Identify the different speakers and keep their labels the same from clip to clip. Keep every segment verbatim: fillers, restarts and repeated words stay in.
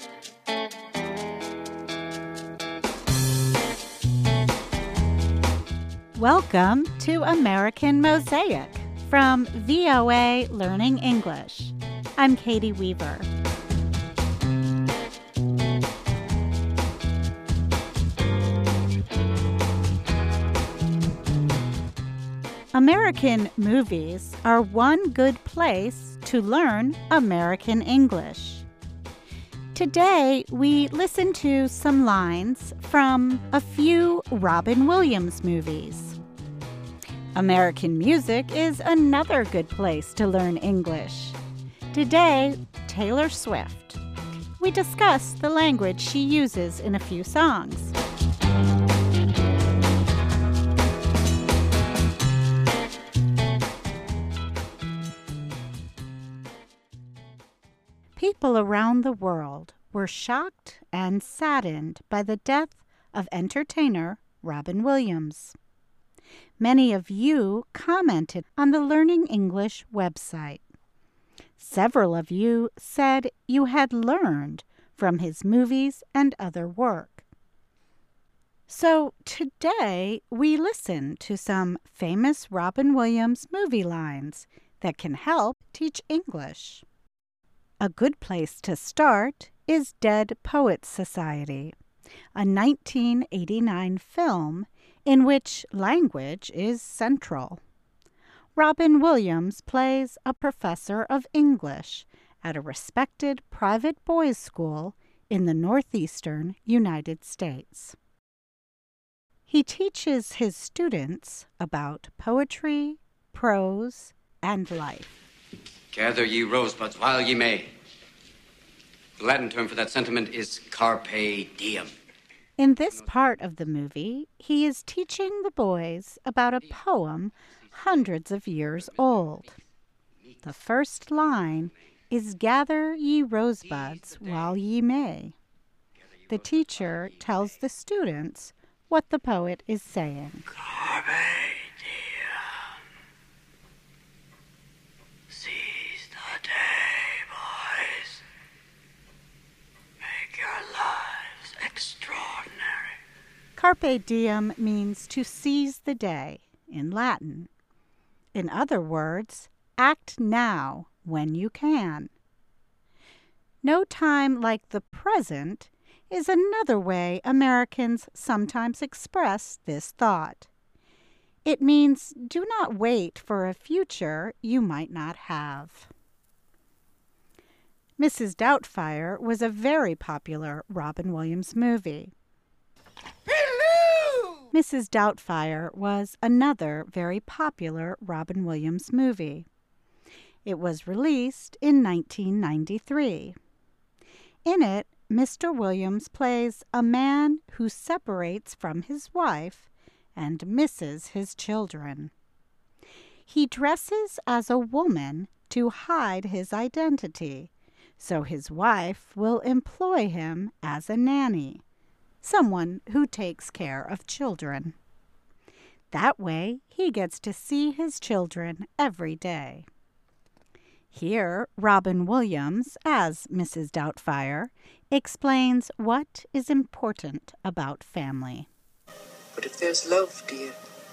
Speaker 1: Welcome to American Mosaic from V O A Learning English. I'm Katie Weaver. American movies are one good place to learn American English. Today, we listen to some lines from a few Robin Williams movies. American music is another good place to learn English. Today, Taylor Swift. We discuss the language she uses in a few songs. People around the world were shocked and saddened by the death of entertainer Robin Williams. Many of you commented on the Learning English website. Several of you said you had learned from his movies and other work. So today we listen to some famous Robin Williams movie lines that can help teach English. A good place to start is Dead Poets Society, a nineteen eighty-nine film in which language is central. Robin Williams plays a professor of English at a respected private boys' school in the northeastern United States. He teaches his students about poetry, prose, and life.
Speaker 2: Gather ye rosebuds while ye may. The Latin term for that sentiment is carpe diem.
Speaker 1: In this part of the movie, he is teaching the boys about a poem hundreds of years old. The first line is "Gather ye rosebuds while ye may." The teacher tells the students what the poet is saying.
Speaker 3: Carpe diem. Seize the day, boys. Make your lives extraordinary.
Speaker 1: Carpe diem means to seize the day in Latin. In other words, act now when you can. No time like the present is another way Americans sometimes express this thought. It means do not wait for a future you might not have. Missus Doubtfire was a very popular Robin Williams movie.
Speaker 3: Hello!
Speaker 1: Missus Doubtfire was another very popular Robin Williams movie. It was released in nineteen ninety-three. In it, Mister Williams plays a man who separates from his wife and misses his children. He dresses as a woman to hide his identity, so his wife will employ him as a nanny, someone who takes care of children. That way, he gets to see his children every day. Here, Robin Williams, as Missus Doubtfire, explains what is important about family.
Speaker 3: But if there's love, dear,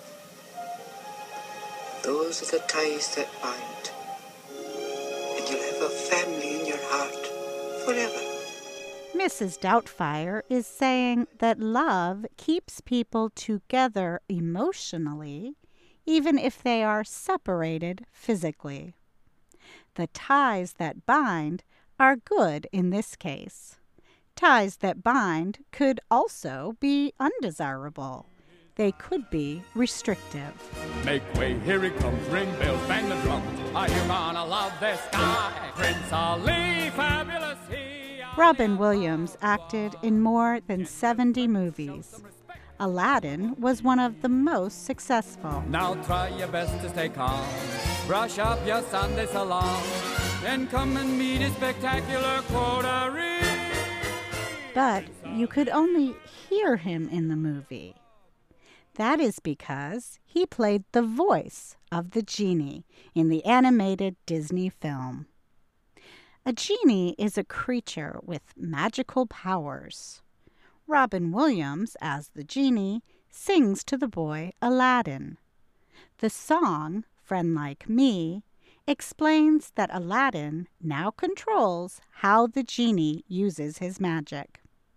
Speaker 3: those are the ties that bind. And you'll have a family in your heart forever.
Speaker 1: Missus Doubtfire is saying that love keeps people together emotionally, even if they are separated physically. The ties that bind are good in this case. Ties that bind could also be undesirable. They could be restrictive.
Speaker 4: Make way, here he comes, ring bells, bang the drum. Are you gonna love this guy? Prince Ali, fabulous he.
Speaker 1: Robin Williams acted in more than seventy movies. Aladdin was one of the most successful.
Speaker 4: Now try your best to stay calm. Brush up your Sunday salon. Then come and meet a spectacular coterie.
Speaker 1: But you could only hear him in the movie. That is because he played the voice of the genie in the animated Disney film. A genie is a creature with magical powers. Robin Williams, as the genie, sings to the boy Aladdin. The song, Friend Like Me, explains that Aladdin now controls how the genie uses his magic.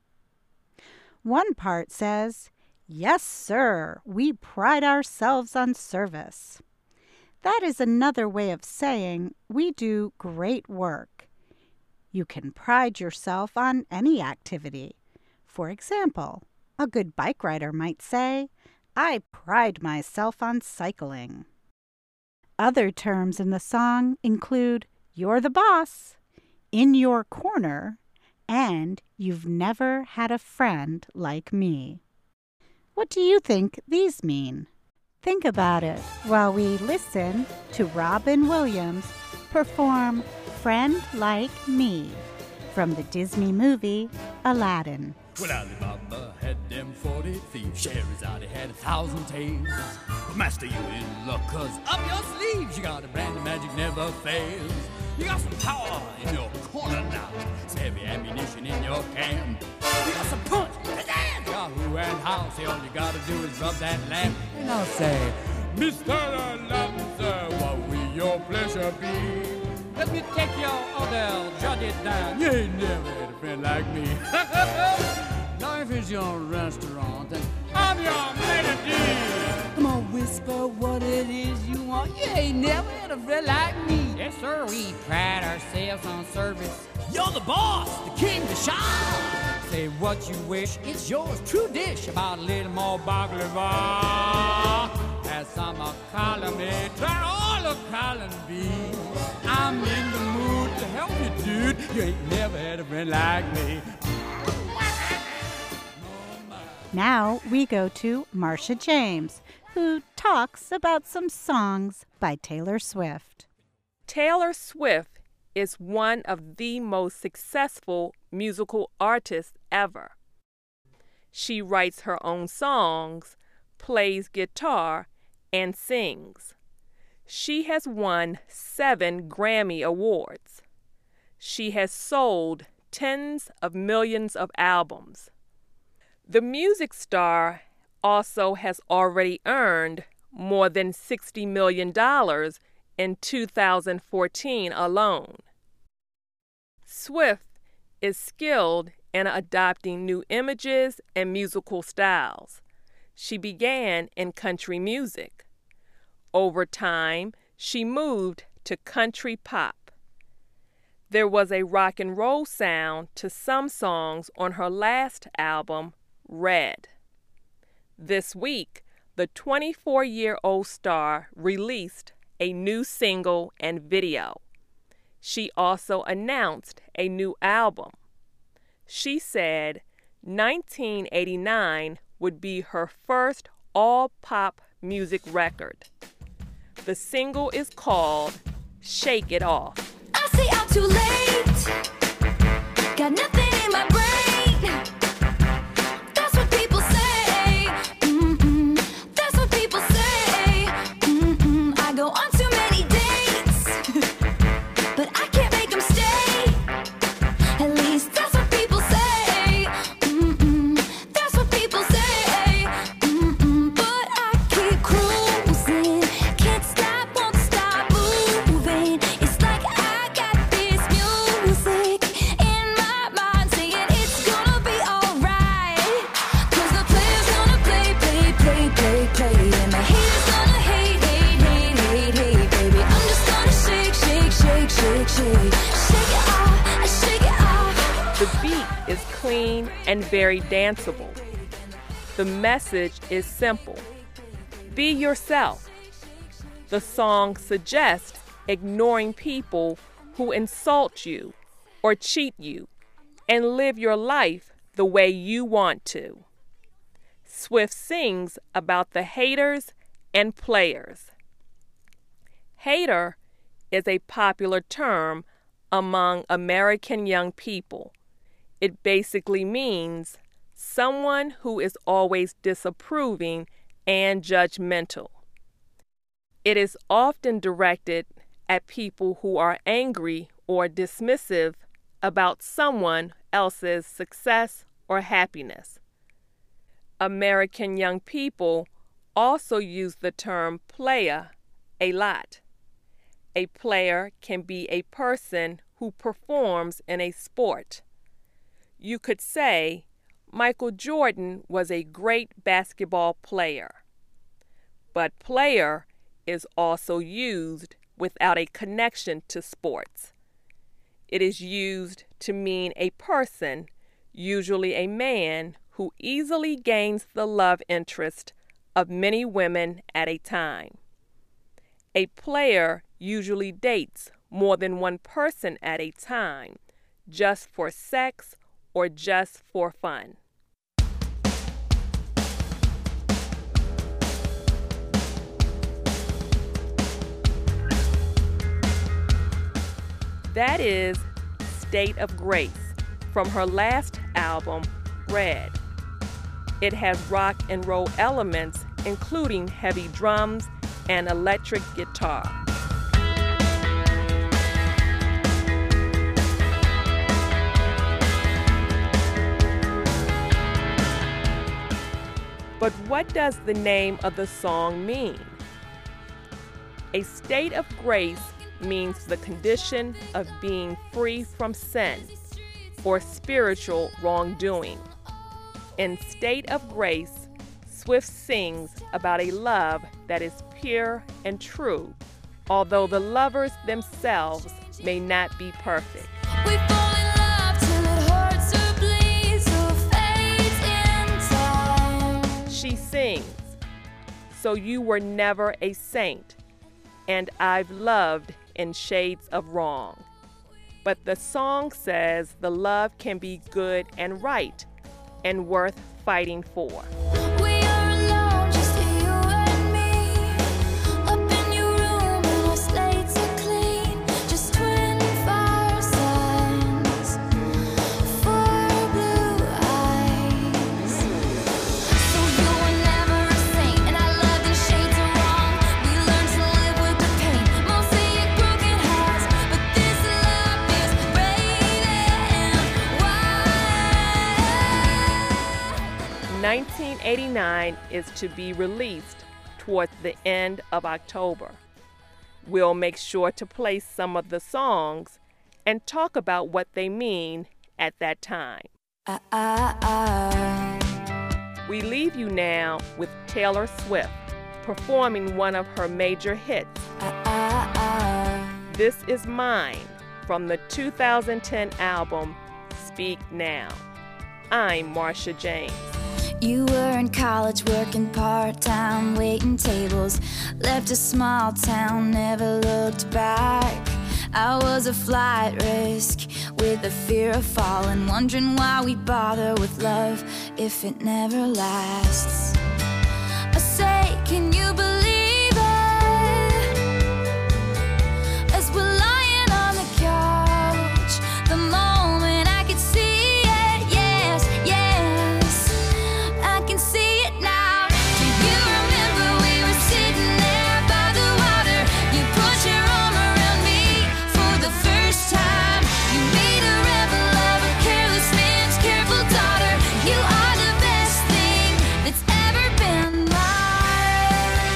Speaker 1: One part says, "Yes, sir, we pride ourselves on service." That is another way of saying we do great work. You can pride yourself on any activity. For example, a good bike rider might say, "I pride myself on cycling." Other terms in the song include "you're the boss," "in your corner," and "you've never had a friend like me." What do you think these mean? Think about it while we listen to Robin Williams perform Friend Like Me from the Disney movie Aladdin.
Speaker 4: Well, Alibaba had them forty thieves. Scheherazade had a thousand tales. But master, you in luck, cause up your sleeves you got a brand of magic never fails. You got some power in your corner now. Some heavy ammunition in your can. You got some punch, pizzazz, Yahoo and how. Say all you gotta do is rub that lamp. And I'll say, Mister Aladdin, sir, what will your pleasure be? Let me take your order, jot it down. You ain't never had a friend like me. Now if it's your restaurant, then I'm your melody. Come on, whisper what it is you want. You ain't never had a friend like me. Yes, sir, we pride ourselves on service. You're the boss, the king, the shah. Say what you wish, it's yours, true dish. About a little more baklava. Have some of column A, try all of column B. I'm in the mood to help you, dude. You ain't never had a friend like me.
Speaker 1: Now we go to Marcia James, who talks about some songs by Taylor Swift.
Speaker 5: Taylor Swift is one of the most successful musical artists ever. She writes her own songs, plays guitar, and sings. She has won seven Grammy Awards. She has sold tens of millions of albums. The music star also has already earned more than sixty million dollars in two thousand fourteen alone. Swift is skilled in adopting new images and musical styles. She began in country music. Over time, she moved to country pop. There was a rock and roll sound to some songs on her last album, Red. This week, the twenty-four-year-old star released a new single and video. She also announced a new album. She said nineteen eighty-nine would be her first all-pop music record. The single is called Shake It Off.
Speaker 6: I say I'm too late, got nothing in my brain. That's what people say. Mm-mm. That's what people say. Mm-mm. I go on too many dates, but I can't make them stay. At least that's what people say. Mm-mm. That's what people say. Mm-mm. But I keep cruising, can't stop, won't stop moving. It's like I got this music in my mind saying it's gonna be alright. Cause the player's gonna play, play, play, play, play. And the haters gonna hate, hate, hate, hate, hate, baby. I'm just gonna shake, shake, shake, shake, shake. Shake it off, shake it off.
Speaker 5: The beat is clean and very danceable. The message is simple. Be yourself. The song suggests ignoring people who insult you or cheat you and live your life the way you want to. Swift sings about the haters and players. Hater is a popular term among American young people. It basically means someone who is always disapproving and judgmental. It is often directed at people who are angry or dismissive about someone else's success or happiness. American young people also use the term player a lot. A player can be a person who performs in a sport. You could say Michael Jordan was a great basketball player. But player is also used without a connection to sports. It is used to mean a person, usually a man, who easily gains the love interest of many women at a time. A player usually dates more than one person at a time, just for sex or just for fun. That is State of Grace from her last album, Red. It has rock and roll elements, including heavy drums and electric guitar. But what does the name of the song mean? A state of grace means the condition of being free from sin or spiritual wrongdoing. In State of Grace, Swift sings about a love that is pure and true, although the lovers themselves may not be perfect.
Speaker 6: We fall in love till it hurts or bleeds or fades in time.
Speaker 5: She sings, "So you were never a saint, and I've loved in shades of wrong." But the song says the love can be good and right and worth fighting for.
Speaker 6: We are alone, just you and me. Up in your room and our slates are clean. Just twin fire signs for blue eyes. So you were never a saint, and I loved in shades of wrong. We learned to live with the pain, mosaic broken hearts. But this love is brave and wild.
Speaker 5: nineteen eighty-nine is to be released towards the end of October. We'll make sure to play some of the songs and talk about what they mean at that time.
Speaker 6: I, I, I.
Speaker 5: We leave you now with Taylor Swift performing one of her major hits,
Speaker 6: I, I, I.
Speaker 5: This Is Mine, from the two thousand ten album Speak Now. I'm Marsha James.
Speaker 6: You were in college working part-time, waiting tables. Left a small town, never looked back. I was a flight risk with the fear of falling, wondering why we bother with love if it never lasts. I say, can you believe it? As we're lying on the couch, the moment I could see it, yes, yes, I can see it now. Do you remember we were sitting there by the water? You put your arm around me for the first time. You made a rebel of a careless man's careful daughter. You are the best thing that's ever been mine.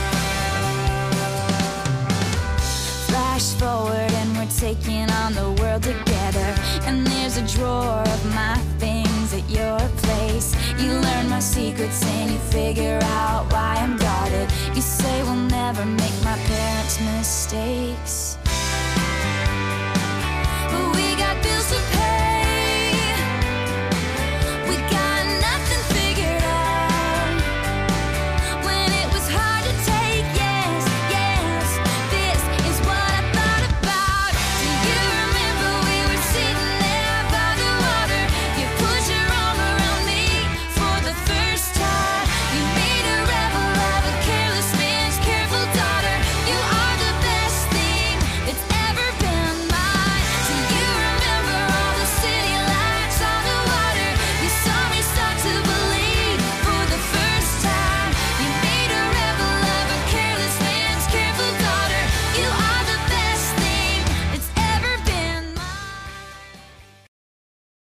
Speaker 6: Flash forward and we're taking on the world together. And there's a drawer of my things at your place. You learn my secrets and you figure out why I'm guarded. You say we'll never make my parents' mistakes.